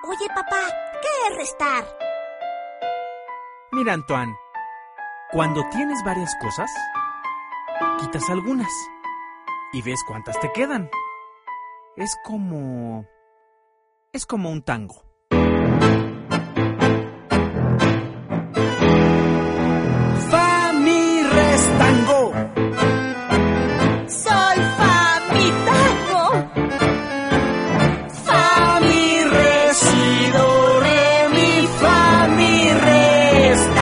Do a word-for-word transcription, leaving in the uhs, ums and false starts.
Oye, papá, ¿qué es restar? Mira, Antoine, cuando tienes varias cosas, quitas algunas y ves cuántas te quedan. Es como... es como un tango.